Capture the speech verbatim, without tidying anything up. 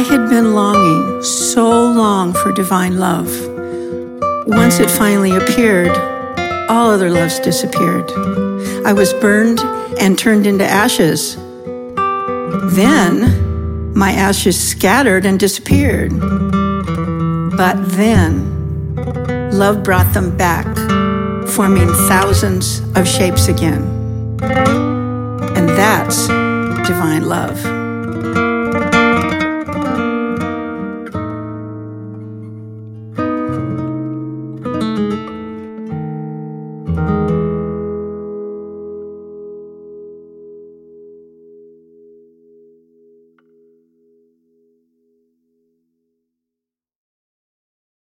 had been longing so long for divine love. Once it finally appeared, all other loves disappeared. I was burned and turned into ashes. Then my ashes scattered and disappeared. But then love brought them back, forming thousands of shapes again. And that's divine love.